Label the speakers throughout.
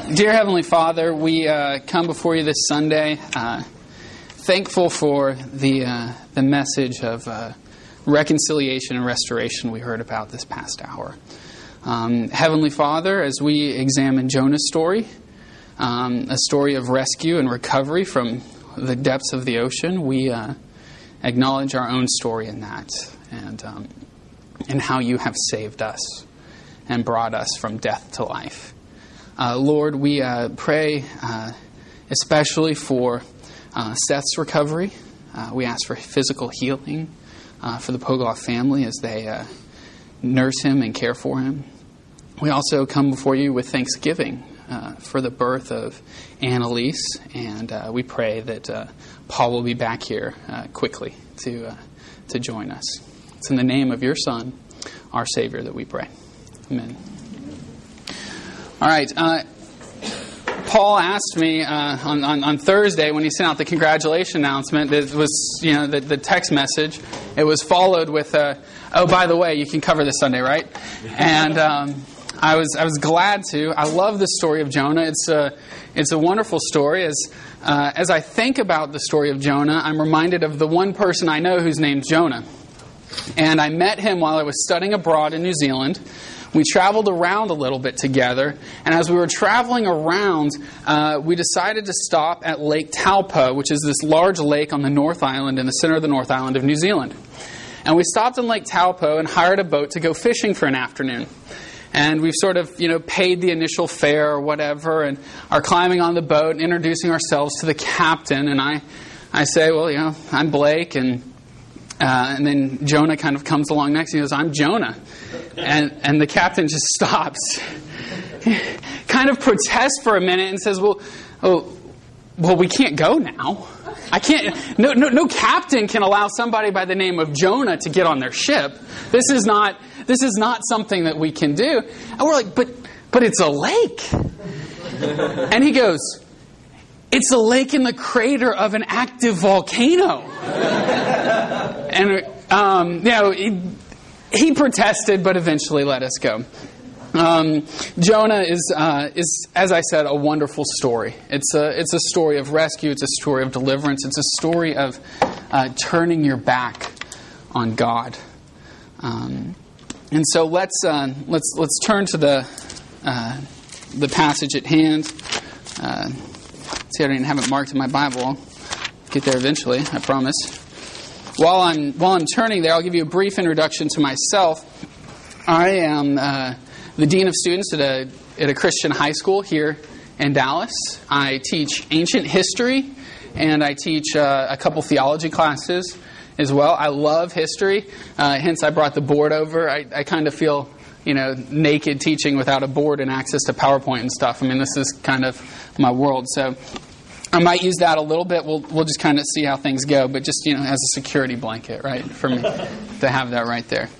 Speaker 1: Dear Heavenly Father, we come before you this Sunday, thankful for the message of reconciliation and restoration we heard about this past hour. Heavenly Father, as we examine Jonah's story, a story of rescue and recovery from the depths of the ocean, we acknowledge our own story in that, and how you have saved us and brought us from death to life. Lord, we pray especially for Seth's recovery. We ask for physical healing for the Pogoff family as they nurse him and care for him. We also come before you with thanksgiving for the birth of Annalise, and we pray that Paul will be back here quickly to join us. It's in the name of your Son, our Savior, that we pray. Amen. All right. Paul asked me on Thursday when he sent out the congratulation announcement. It was, the text message. It was followed with, "Oh, by the way, you can cover this Sunday, right?" And I was glad to. I love the story of Jonah. It's a wonderful story. As I think about the story of Jonah, I'm reminded of the one person I know who's named Jonah, and I met him while I was studying abroad in New Zealand. We traveled around a little bit together, and as we were traveling around, we decided to stop at Lake Taupo, which is this large lake on the North Island, in the center of the North Island of New Zealand. And we stopped in Lake Taupo and hired a boat to go fishing for an afternoon. And we've sort of, paid the initial fare or whatever, and are climbing on the boat and introducing ourselves to the captain. And I say, well, I'm Blake, and then Jonah kind of comes along next, and he goes, "I'm Jonah." And the captain just stops, kind of protests for a minute, and says, well, we can't go now. I can't. No captain can allow somebody by the name of Jonah to get on their ship. This is not something that we can do. And we're like, but it's a lake. And he goes, "It's a lake in the crater of an active volcano." And he protested, but eventually let us go. Jonah is, as I said, a wonderful story. It's a story of rescue. It's a story of deliverance. It's a story of turning your back on God. And so let's turn to the passage at hand. See, I didn't have it marked in my Bible. I'll get there eventually, I promise. While I'm turning there, I'll give you a brief introduction to myself. I am the Dean of Students at a Christian high school here in Dallas. I teach ancient history, and I teach a couple theology classes as well. I love history, hence I brought the board over. I kind of feel, naked teaching without a board and access to PowerPoint and stuff. I mean, this is kind of my world, so I might use that a little bit. We'll just kind of see how things go, but just, as a security blanket, right, for me to have that right there.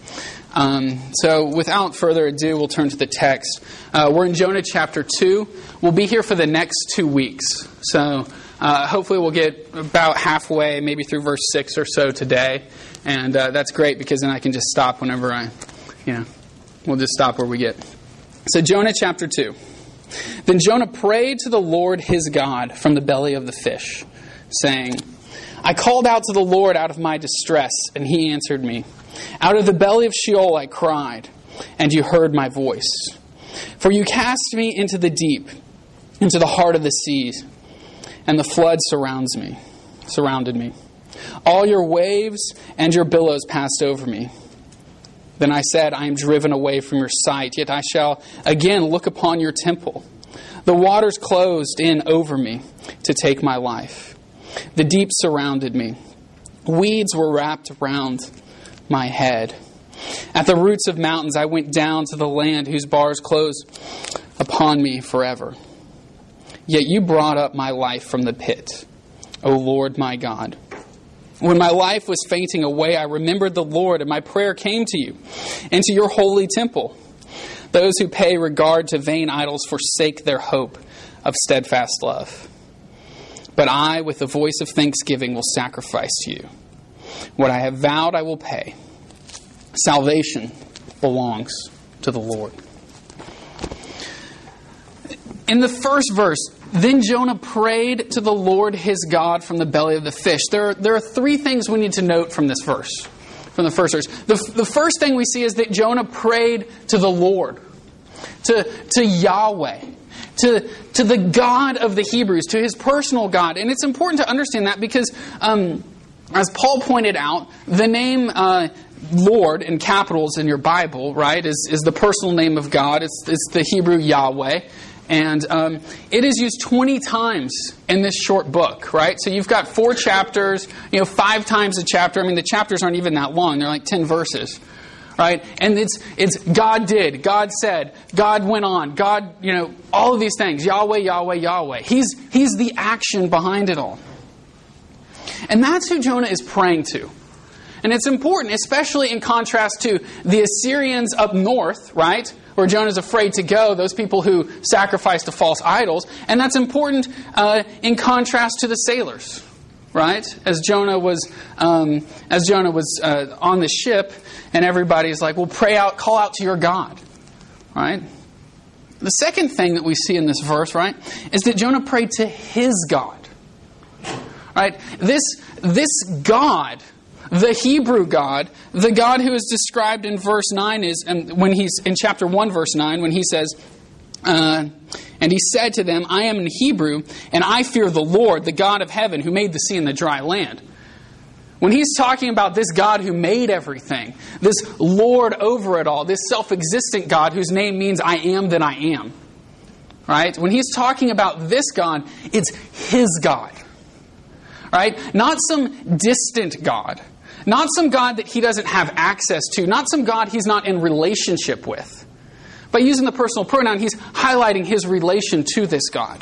Speaker 1: So without further ado, we'll turn to the text. We're in Jonah chapter 2. We'll be here for the next 2 weeks. So hopefully we'll get about halfway, maybe through verse 6 or so today. And that's great because then I can just stop whenever we'll just stop where we get. So Jonah chapter 2. Then Jonah prayed to the Lord his God from the belly of the fish, saying, "I called out to the Lord out of my distress, and he answered me. Out of the belly of Sheol I cried, and you heard my voice. For you cast me into the deep, into the heart of the seas, and the flood surrounded me. All your waves and your billows passed over me. Then I said, I am driven away from your sight, yet I shall again look upon your temple. The waters closed in over me to take my life. The deep surrounded me. Weeds were wrapped around my head. At the roots of mountains I went down to the land whose bars closed upon me forever. Yet you brought up my life from the pit, O Lord my God. When my life was fainting away, I remembered the Lord, and my prayer came to you, and to your holy temple. Those who pay regard to vain idols forsake their hope of steadfast love. But I, with the voice of thanksgiving, will sacrifice to you. What I have vowed I will pay. Salvation belongs to the Lord." In the first verse, then Jonah prayed to the Lord his God from the belly of the fish. There are three things we need to note from this verse, from the first verse. The first thing we see is that Jonah prayed to the Lord, to Yahweh, to the God of the Hebrews, to his personal God. And it's important to understand that because, as Paul pointed out, the name Lord in capitals in your Bible, right, is the personal name of God. It's the Hebrew Yahweh. And it is used 20 times in this short book, right? So you've got 4 chapters, 5 times a chapter. I mean, the chapters aren't even that long. They're like 10 verses, right? And it's God did, God said, God went on, God, all of these things. Yahweh, Yahweh, Yahweh. He's the action behind it all. And that's who Jonah is praying to. And it's important, especially in contrast to the Assyrians up north, right? Where Jonah's afraid to go, those people who sacrifice to false idols. And that's important in contrast to the sailors, right? As Jonah was on the ship, and everybody's like, well, pray out, call out to your God, right? The second thing that we see in this verse, right, is that Jonah prayed to his God, right? This God, the Hebrew God, the God who is described in verse 9 is, and when he's in chapter 1, verse 9, when he says, and he said to them, I am in Hebrew, and I fear the Lord, the God of heaven, who made the sea and the dry land. When he's talking about this God who made everything, this Lord over it all, this self-existent God whose name means I am that I am, right? When he's talking about this God, it's his God, right? Not some distant God. Not some God that he doesn't have access to. Not some God he's not in relationship with. By using the personal pronoun, he's highlighting his relation to this God.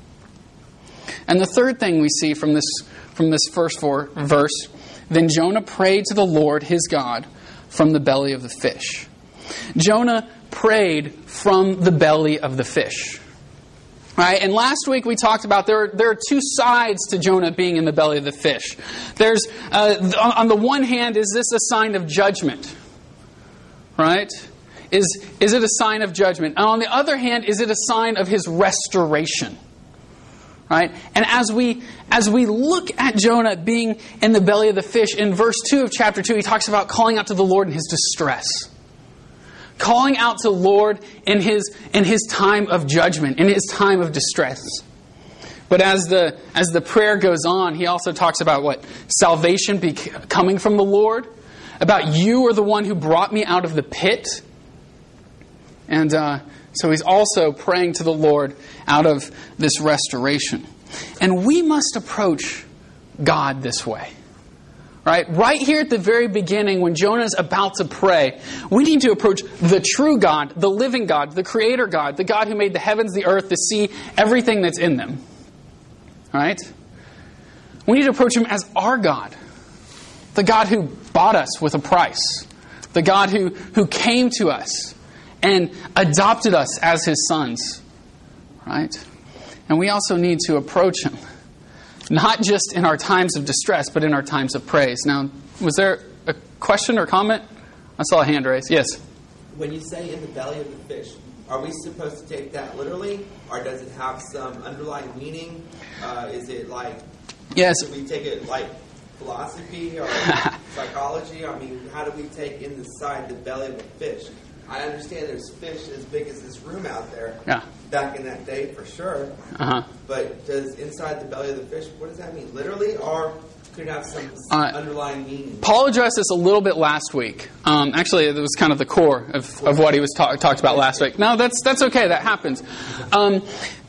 Speaker 1: And the third thing we see from this first verse, then Jonah prayed to the Lord his God from the belly of the fish. Jonah prayed from the belly of the fish. Right? And last week we talked about there are 2 sides to Jonah being in the belly of the fish. There's on the one hand, is this a sign of judgment? Right? Is it a sign of judgment? And on the other hand, is it a sign of his restoration? Right? And as we look at Jonah being in the belly of the fish, in verse 2 of chapter 2, he talks about calling out to the Lord in his distress. Calling out to the Lord in his time of judgment, in his time of distress. But as the prayer goes on, he also talks about what? Salvation coming from the Lord. About you are the one who brought me out of the pit. And so he's also praying to the Lord out of this restoration. And we must approach God this way. Right here at the very beginning, when Jonah's about to pray, we need to approach the true God, the living God, the Creator God, the God who made the heavens, the earth, the sea, everything that's in them. Right? We need to approach Him as our God, the God who bought us with a price, the God who came to us and adopted us as His sons. Right? And we also need to approach Him not just in our times of distress, but in our times of praise. Now, was there a question or comment? I saw a hand raised. Yes?
Speaker 2: When you say in the belly of the fish, are we supposed to take that literally? Or does it have some underlying meaning? Is it like,
Speaker 1: yes.
Speaker 2: Do we take it like philosophy or psychology? I mean, how do we take inside the belly of a fish? I understand there's fish as big as this room out there.
Speaker 1: Yeah.
Speaker 2: Back in that day, for sure.
Speaker 1: Uh-huh.
Speaker 2: But does inside the belly of the fish, what does that mean? Literally, or could it have some underlying meaning?
Speaker 1: Paul addressed this a little bit last week. Actually, it was kind of the core of what he was talked about last week. No, that's okay. That happens. In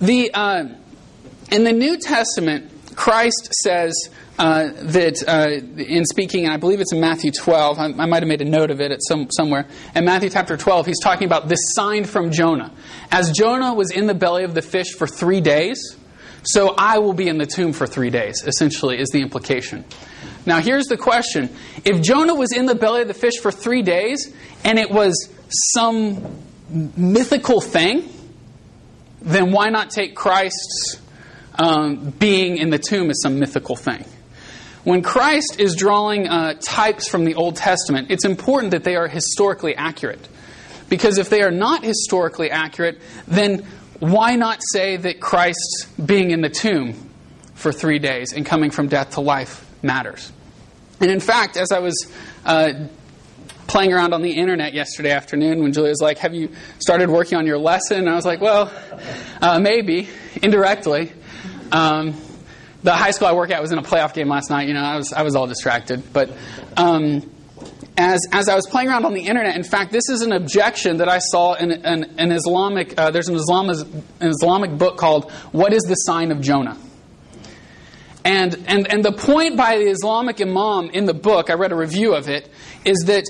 Speaker 1: the New Testament, Christ says that in speaking, and I believe it's in Matthew 12, I might have made a note of it at somewhere. In Matthew chapter 12, he's talking about this sign from Jonah. As Jonah was in the belly of the fish for 3 days, so I will be in the tomb for 3 days, essentially, is the implication. Now, here's the question. If Jonah was in the belly of the fish for 3 days, and it was some mythical thing, then why not take Christ's being in the tomb as some mythical thing? When Christ is drawing types from the Old Testament, it's important that they are historically accurate. Because if they are not historically accurate, then why not say that Christ being in the tomb for 3 days and coming from death to life matters? And in fact, as I was playing around on the internet yesterday afternoon when Julia was like, have you started working on your lesson? And I was like, well, maybe, indirectly. The high school I work at was in a playoff game last night. I was all distracted. But as I was playing around on the internet, in fact, this is an objection that I saw in an Islamic. There's an Islamic book called "What is the Sign of Jonah?" And the point by the Islamic imam in the book, I read a review of it, is that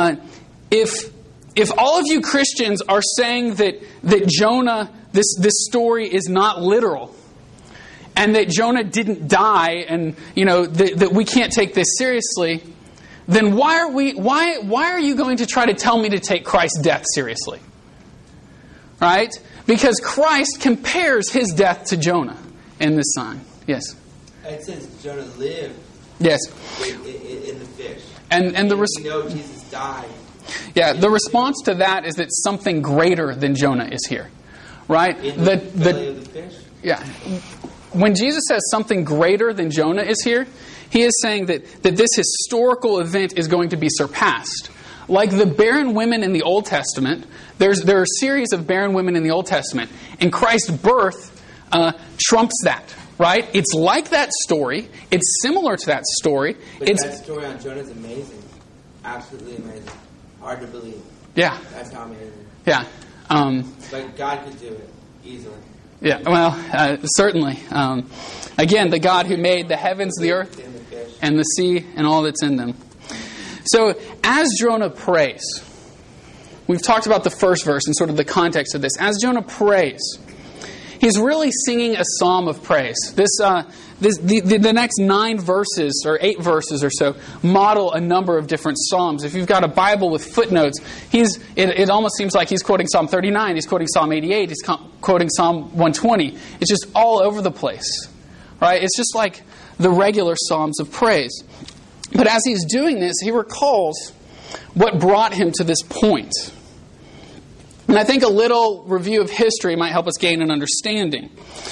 Speaker 1: if all of you Christians are saying that Jonah, this story is not literal, and that Jonah didn't die, and that we can't take this seriously, then why are you going to try to tell me to take Christ's death seriously? Right? Because Christ compares his death to Jonah in this sign. Yes.
Speaker 2: It says Jonah lived.
Speaker 1: Yes.
Speaker 2: In the fish.
Speaker 1: And we
Speaker 2: know Jesus died.
Speaker 1: Yeah. The response to that is that something greater than Jonah is here. Right?
Speaker 2: In the belly of the fish.
Speaker 1: Yeah. When Jesus says something greater than Jonah is here, he is saying that this historical event is going to be surpassed. Like the barren women in the Old Testament, there are a series of barren women in the Old Testament, and Christ's birth trumps that, right? It's like that story. It's similar to that story.
Speaker 2: But that story on Jonah is amazing. Absolutely amazing. Hard to believe.
Speaker 1: Yeah.
Speaker 2: That's how amazing.
Speaker 1: Yeah.
Speaker 2: But God could do it easily.
Speaker 1: Yeah, well, certainly. Again, the God who made the heavens, the earth, and the sea, and all that's in them. So, as Jonah prays, we've talked about the first verse and sort of the context of this. As Jonah prays, he's really singing a psalm of praise. The next 9 verses, or 8 verses or so, model a number of different psalms. If you've got a Bible with footnotes, it almost seems like he's quoting Psalm 39, he's quoting Psalm 88, he's quoting Psalm 120. It's just all over the place. Right? It's just like the regular psalms of praise. But as he's doing this, he recalls what brought him to this point. And I think a little review of history might help us gain an understanding.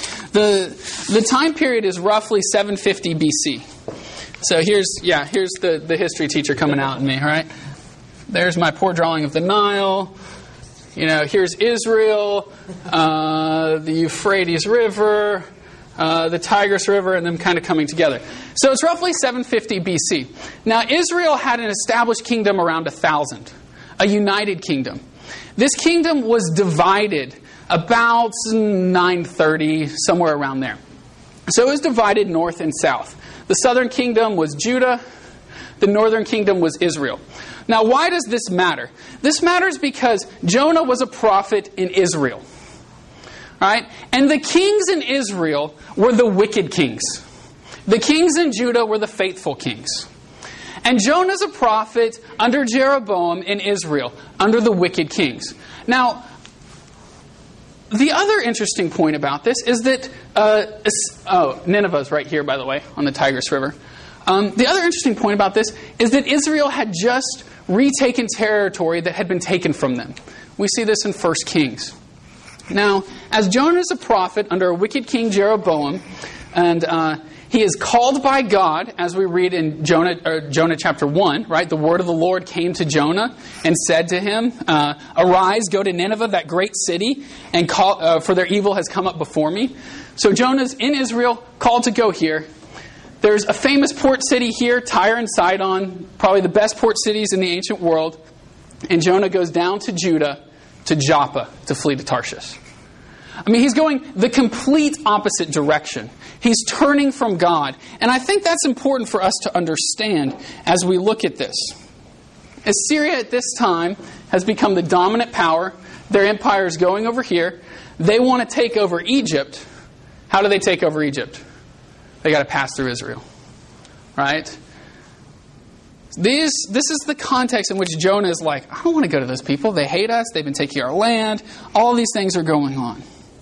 Speaker 1: The time period is roughly 750 BC. So here's the history teacher coming out at me, right? There's my poor drawing of the Nile. Here's Israel, the Euphrates River, the Tigris River, and them kind of coming together. So it's roughly 750 BC. Now, Israel had an established kingdom around 1000, a united kingdom. This kingdom was divided about 930, somewhere around there. So it was divided north and south. The southern kingdom was Judah. The northern kingdom was Israel. Now, why does this matter? This matters because Jonah was a prophet in Israel. Right? And the kings in Israel were the wicked kings. The kings in Judah were the faithful kings. And Jonah's a prophet under Jeroboam in Israel, under the wicked kings. Now, the other interesting point about this is that... Nineveh's right here, by the way, on the Tigris River. The other interesting point about this is that Israel had just retaken territory that had been taken from them. We see this in 1 Kings. Now, as Jonah is a prophet under a wicked king Jeroboam, and he is called by God, as we read in Jonah chapter 1, right? The word of the Lord came to Jonah and said to him, "Arise, go to Nineveh, that great city, and call, for their evil has come up before me." So Jonah's in Israel, called to go here. There's a famous port city here, Tyre and Sidon, probably the best port cities in the ancient world. And Jonah goes down to Judah, to Joppa, to flee to Tarshish. I mean, he's going the complete opposite direction. He's turning from God. And I think that's important for us to understand as we look at this. Assyria at this time has become the dominant power. Their empire is going over here. They want to take over Egypt. How do they take over Egypt? They got to pass through Israel. Right? This is the context in which Jonah is like, I don't want to go to those people. They hate us. They've been taking our land. All these things are going on.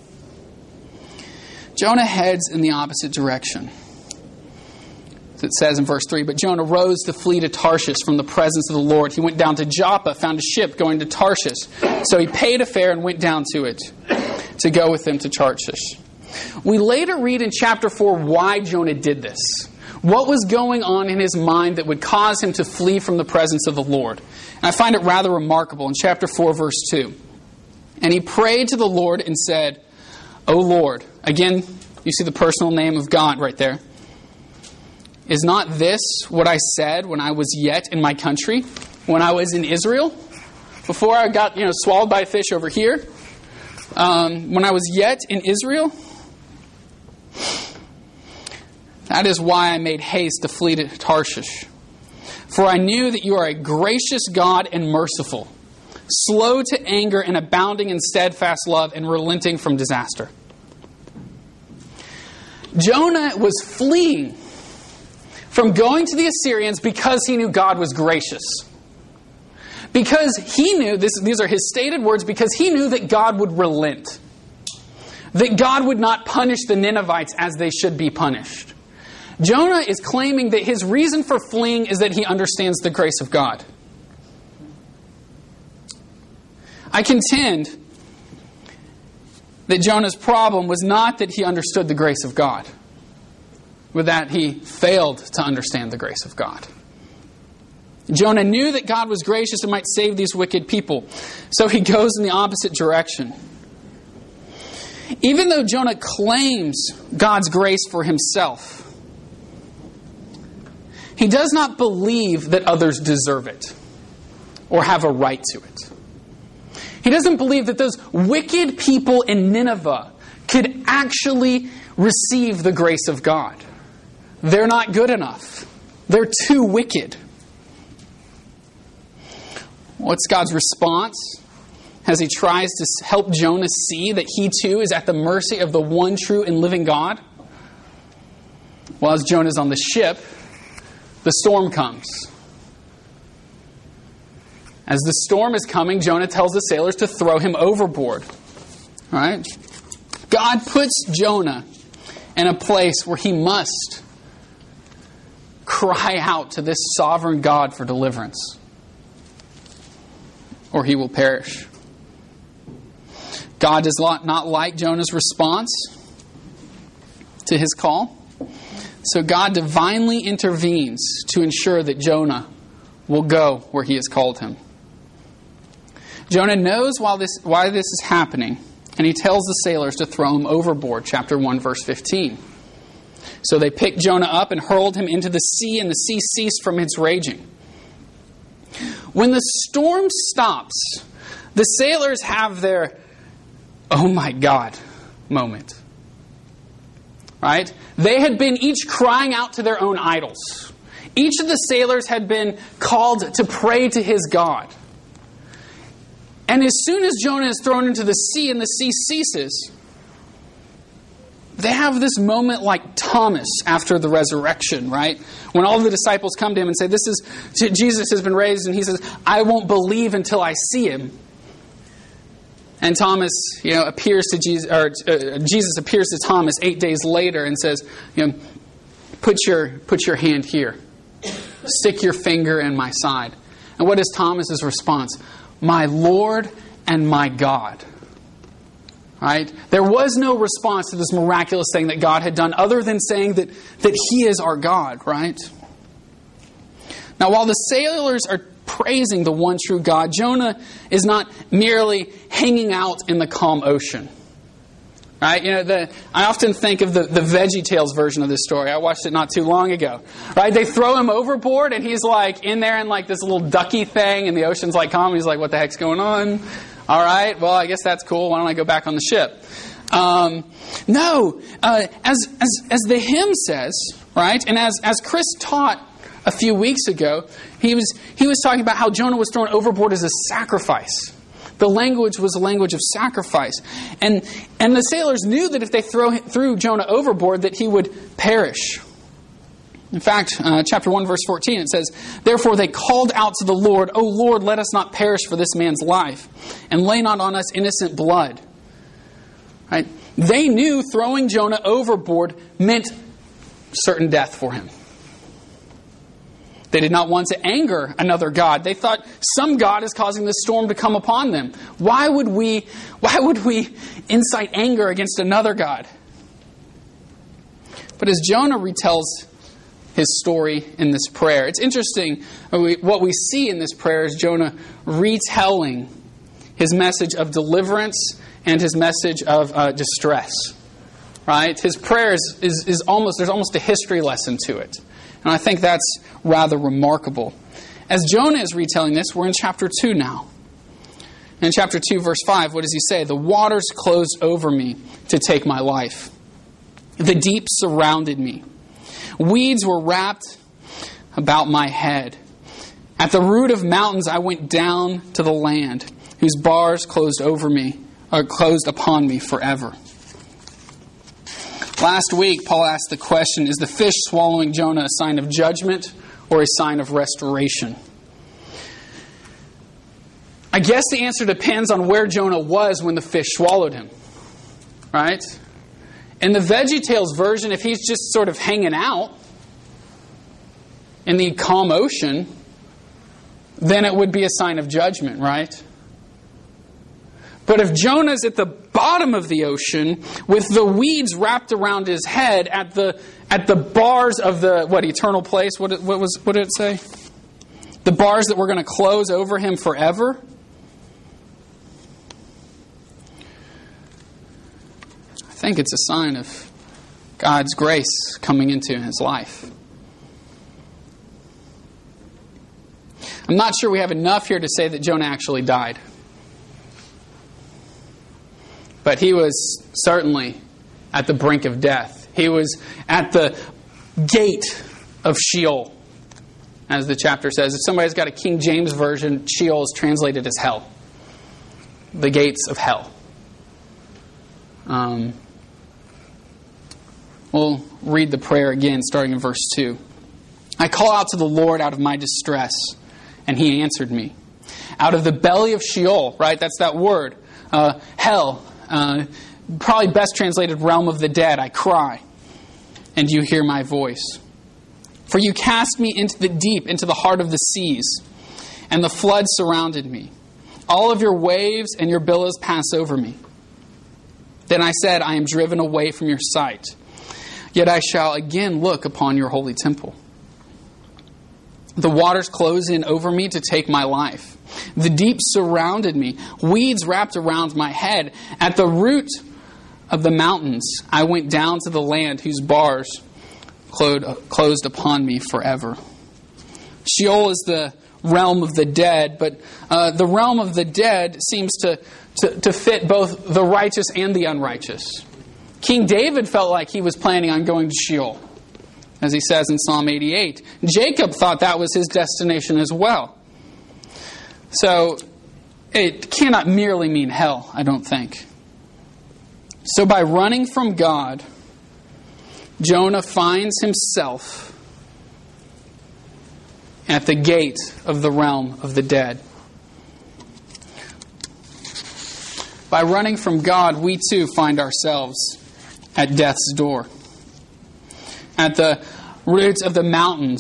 Speaker 1: Jonah heads in the opposite direction. It says in verse 3, "But Jonah rose to flee to Tarshish from the presence of the Lord. He went down to Joppa, found a ship going to Tarshish. So he paid a fare and went down to it. to go with them to Tarshish. We later read in chapter 4 why Jonah did this. What was going on in his mind that would cause him to flee from the presence of the Lord? And I find it rather remarkable in chapter 4, verse 2. And he prayed to the Lord and said, O Lord, again, you see the personal name of God right there. Is not this what I said when I was yet in my country, when I was in Israel? Before I got swallowed by a fish over here? When I was yet in Israel? That is why I made haste to flee to Tarshish. For I knew that you are a gracious God and merciful, slow to anger and abounding in steadfast love and relenting from disaster. Jonah was fleeing from going to the Assyrians because he knew God was gracious. Because he knew, these are his stated words, because he knew that God would relent. That God would not punish the Ninevites as they should be punished. Jonah is claiming that his reason for fleeing is that he understands the grace of God. I contend that Jonah's problem was not that he understood the grace of God, but that he failed to understand the grace of God. Jonah knew that God was gracious and might save these wicked people, so he goes in the opposite direction. Even though Jonah claims God's grace for himself, he does not believe that others deserve it or have a right to it. He doesn't believe that those wicked people in Nineveh could actually receive the grace of God. They're not good enough. They're too wicked. What's God's response as he tries to help Jonah see that he too is at the mercy of the one true and living God? Well, as Jonah's on the ship, the storm comes. As the storm is coming, Jonah tells the sailors to throw him overboard. All right? God puts Jonah in a place where he must cry out to this sovereign God for deliverance, or he will perish. God does not like Jonah's response to his call. So God divinely intervenes to ensure that Jonah will go where he has called him. Jonah knows why this is happening, and he tells the sailors to throw him overboard, chapter 1, verse 15. So they picked Jonah up and hurled him into the sea, and the sea ceased from its raging. When the storm stops, the sailors have their, oh my God, moment. Right? They had been each crying out to their own idols. Each of the sailors had been called to pray to his God. And as soon as Jonah is thrown into the sea and the sea ceases, they have this moment like Thomas after the resurrection, right? When all the disciples come to him and say, Jesus has been raised, and he says, I won't believe until I see him. And Thomas, appears to Jesus, or Jesus appears to Thomas 8 days later and says, put your hand here. Stick your finger in my side. And what is Thomas's response? My Lord and my God. Right? There was no response to this miraculous thing that God had done other than saying that He is our God, right? Now, while the sailors are praising the one true God, Jonah is not merely hanging out in the calm ocean. Right? I often think of the VeggieTales version of this story. I watched it not too long ago. Right? They throw him overboard and he's like in there in like this little ducky thing and the ocean's like calm. He's like, what the heck's going on? All right, well, I guess that's cool. Why don't I go back on the ship? No, as the hymn says, right? And as Chris taught a few weeks ago, he was talking about how Jonah was thrown overboard as a sacrifice. The language was a language of sacrifice. And the sailors knew that if they threw Jonah overboard, that he would perish. In fact, chapter 1, verse 14, it says, Therefore they called out to the Lord, O Lord, let us not perish for this man's life, and lay not on us innocent blood. Right? They knew throwing Jonah overboard meant certain death for him. They did not want to anger another god. They thought some god is causing this storm to come upon them. Why would we incite anger against another god? But as Jonah retells his story in this prayer, it's interesting. What we see in this prayer is Jonah retelling his message of deliverance and his message of distress. Right? His prayer is almost, there's almost a history lesson to it. And I think that's rather remarkable. As Jonah is retelling this, we're in chapter 2 now. In chapter 2, verse 5, what does he say? The waters closed over me to take my life. The deep surrounded me. Weeds were wrapped about my head. At the root of mountains I went down to the land, whose bars closed upon me forever. Last week, Paul asked the question, is the fish swallowing Jonah a sign of judgment or a sign of restoration? I guess the answer depends on where Jonah was when the fish swallowed him. Right? In the VeggieTales version, if he's just sort of hanging out in the calm ocean, then it would be a sign of judgment, right? But if Jonah's at the bottom of the ocean with the weeds wrapped around his head at the bars of the eternal place, what did it say? The bars that were going to close over him forever. I think it's a sign of God's grace coming into his life. I'm not sure we have enough here to say that Jonah actually died. But he was certainly at the brink of death. He was at the gate of Sheol, as the chapter says. If somebody's got a King James version, Sheol is translated as hell. The gates of hell. We'll read the prayer again, starting in verse 2. I call out to the Lord out of my distress, and He answered me. Out of the belly of Sheol, right? That's that word. Hell. Probably best translated realm of the dead. I cry, and you hear my voice. For you cast me into the deep, into the heart of the seas, and the flood surrounded me. All of your waves and your billows pass over me. Then I said, I am driven away from your sight. Yet I shall again look upon your holy temple. The waters closed in over me to take my life. The deep surrounded me. Weeds wrapped around my head. At the root of the mountains, I went down to the land whose bars closed upon me forever. Sheol is the realm of the dead, but the realm of the dead seems to fit both the righteous and the unrighteous. King David felt like he was planning on going to Sheol, as he says in Psalm 88. Jacob thought that was his destination as well. So it cannot merely mean hell, I don't think. So by running from God, Jonah finds himself at the gate of the realm of the dead. By running from God, we too find ourselves at death's door. At the roots of the mountains,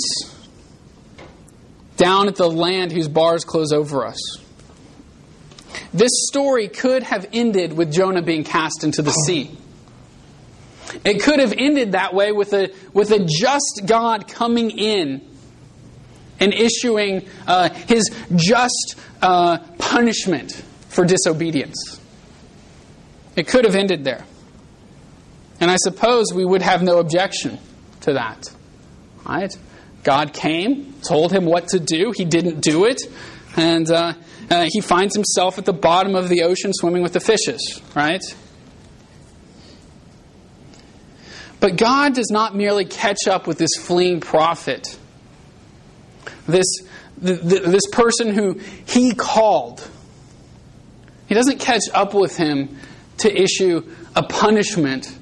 Speaker 1: down at the land whose bars close over us. This story could have ended with Jonah being cast into the sea. It could have ended that way with a just God coming in and issuing His just punishment for disobedience. It could have ended there. And I suppose we would have no objection to that. Right? God came, told him what to do. He didn't do it. And he finds himself at the bottom of the ocean swimming with the fishes. Right? But God does not merely catch up with this fleeing prophet. This person who He called. He doesn't catch up with him to issue a punishment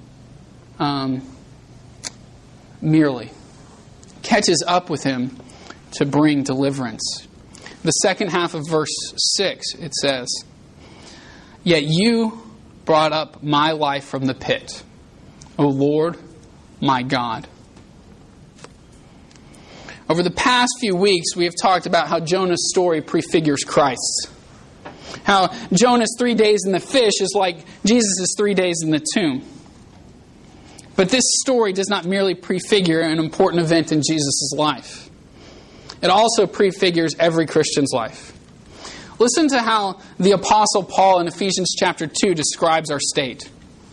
Speaker 1: merely. Catches up with him to bring deliverance. The second half of verse 6, it says, Yet you brought up my life from the pit, O Lord, my God. Over the past few weeks, we have talked about how Jonah's story prefigures Christ's. How Jonah's 3 days in the fish is like Jesus' 3 days in the tomb. But this story does not merely prefigure an important event in Jesus' life. It also prefigures every Christian's life. Listen to how the Apostle Paul in Ephesians chapter 2 describes our state.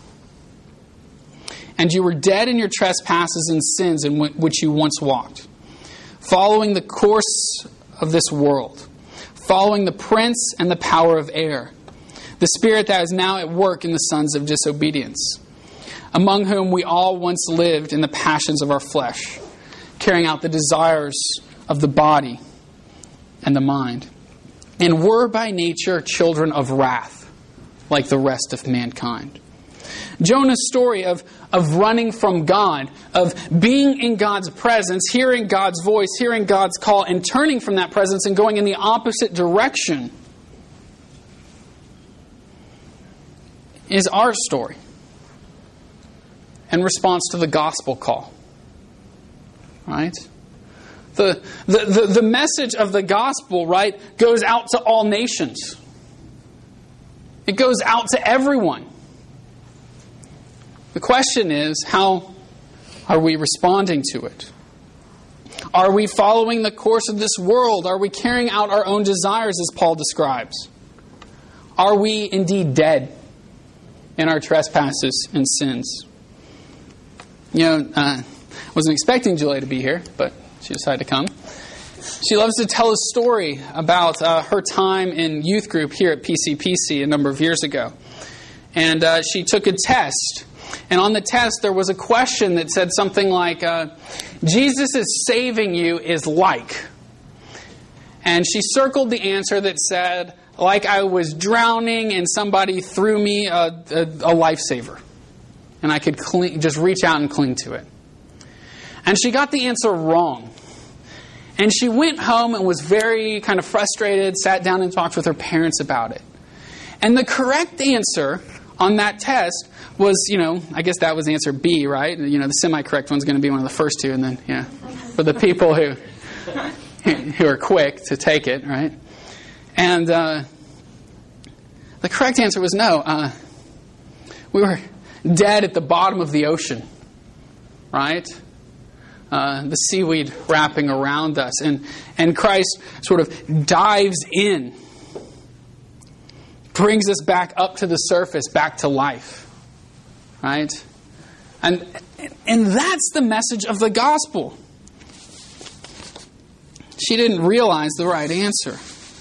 Speaker 1: And you were dead in your trespasses and sins in which you once walked, following the course of this world, following the prince and the power of air, the spirit that is now at work in the sons of disobedience, among whom we all once lived in the passions of our flesh, carrying out the desires of the body and the mind, and were by nature children of wrath, like the rest of mankind. Jonah's story of running from God, of being in God's presence, hearing God's voice, hearing God's call, and turning from that presence and going in the opposite direction is our story in response to the gospel call. Right? The message of the gospel, right, goes out to all nations. It goes out to everyone. The question is, how are we responding to it? Are we following the course of this world? Are we carrying out our own desires as Paul describes? Are we indeed dead in our trespasses and sins? I wasn't expecting Julia to be here, but she decided to come. She loves to tell a story about her time in youth group here at PCPC a number of years ago. And she took a test. And on the test, there was a question that said something like, Jesus' saving you is like. And she circled the answer that said, like I was drowning and somebody threw me a lifesaver. And I could just reach out and cling to it. And she got the answer wrong. And she went home and was very kind of frustrated, sat down and talked with her parents about it. And the correct answer on that test was, I guess that was answer B, right? The semi-correct one's going to be one of the first two, and then, for the people who are quick to take it, right? And the correct answer was no. We were dead at the bottom of the ocean, right? The seaweed wrapping around us, and Christ sort of dives in, brings us back up to the surface, back to life. Right? And that's the message of the gospel. She didn't realize the right answer.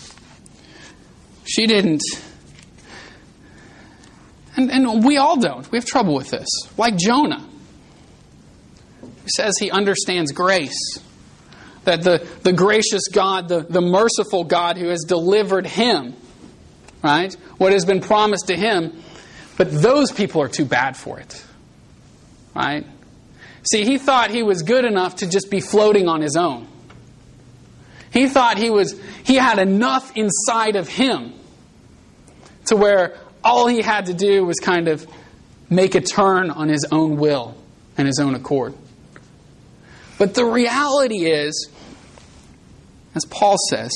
Speaker 1: She didn't. And we all don't. We have trouble with this. Like Jonah, who says he understands grace. That the gracious God, the merciful God who has delivered him, right? What has been promised to him. But those people are too bad for it. Right? See, he thought he was good enough to just be floating on his own. He thought he had enough inside of him to where all he had to do was kind of make a turn on his own will and his own accord. But the reality is, as Paul says,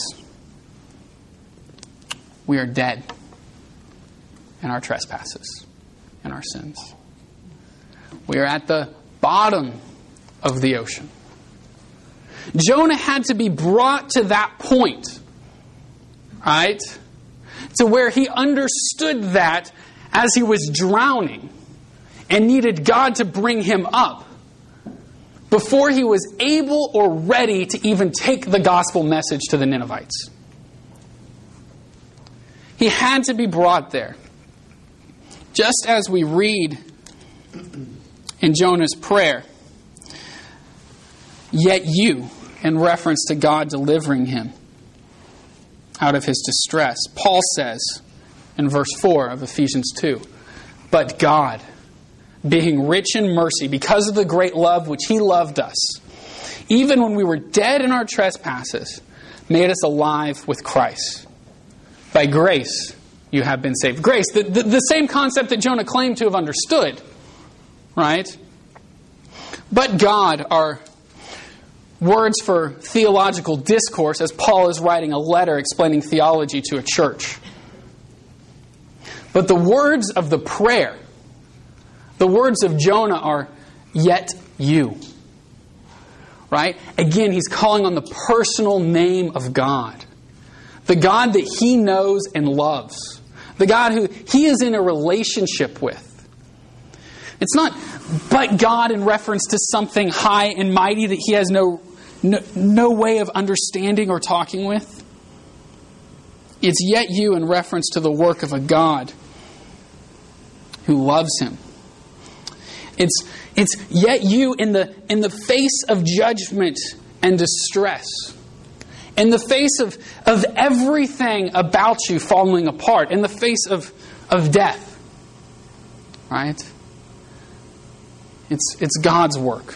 Speaker 1: we are dead in our trespasses and our sins. We are at the bottom of the ocean. Jonah had to be brought to that point, right? To where he understood that as he was drowning and needed God to bring him up before he was able or ready to even take the gospel message to the Ninevites. He had to be brought there. Just as we read in Jonah's prayer, yet you, in reference to God delivering him out of his distress. Paul says in verse 4 of Ephesians 2, but God, being rich in mercy, because of the great love which he loved us, even when we were dead in our trespasses, made us alive with Christ. By grace you have been saved. Grace, the same concept that Jonah claimed to have understood. Right? But God, our words for theological discourse as Paul is writing a letter explaining theology to a church. But the words of the prayer, the words of Jonah are, "Yet you." Right? Again, he's calling on the personal name of God. The God that he knows and loves. The God who he is in a relationship with. It's not "but God" in reference to something high and mighty that he has no way of understanding or talking with. It's "yet you" in reference to the work of a God who loves him. It's "yet you" in the face of judgment and distress. In the face of everything about you falling apart. In the face of death. Right? It's God's work.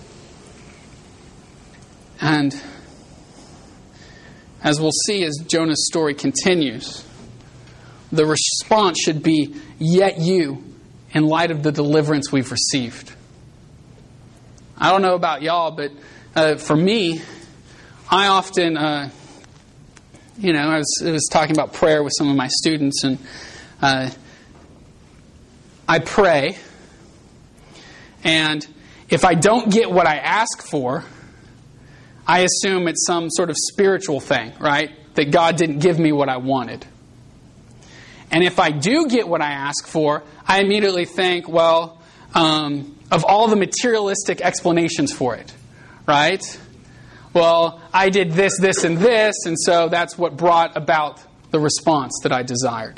Speaker 1: And as we'll see as Jonah's story continues, the response should be "yet you" in light of the deliverance we've received. I don't know about y'all, but for me, I often, I was talking about prayer with some of my students, and I pray, and if I don't get what I ask for, I assume it's some sort of spiritual thing, right? That God didn't give me what I wanted. And if I do get what I ask for, I immediately think, well, of all the materialistic explanations for it, right? Well, I did this, this, and this, and so that's what brought about the response that I desired.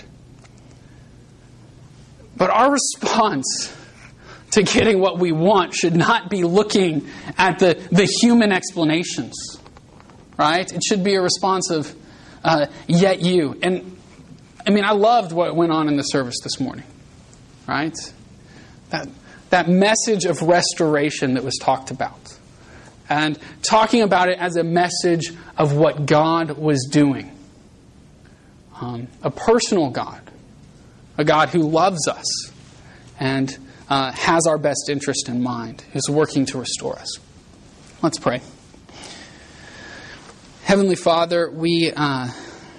Speaker 1: But our response to getting what we want should not be looking at the human explanations, right? It should be a response of, "yet you." And I loved what went on in the service this morning, right? That message of restoration that was talked about. And talking about it as a message of what God was doing. A personal God. A God who loves us and has our best interest in mind. Who's working to restore us. Let's pray. Heavenly Father, we are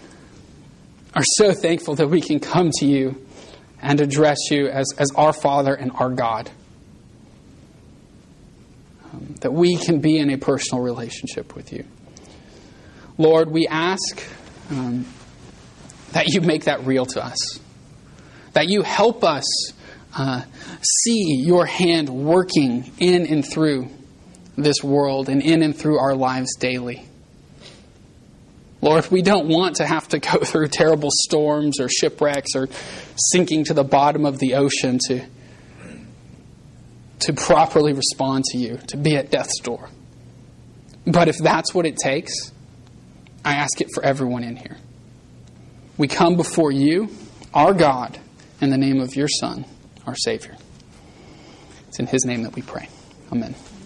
Speaker 1: so thankful that we can come to you and address you as our Father and our God. That we can be in a personal relationship with you. Lord, we ask that you make that real to us. That you help us see your hand working in and through this world and in and through our lives daily. Lord, we don't want to have to go through terrible storms or shipwrecks or sinking to the bottom of the ocean to properly respond to you, to be at death's door. But if that's what it takes, I ask it for everyone in here. We come before you, our God, in the name of your Son, our Savior. It's in his name that we pray. Amen.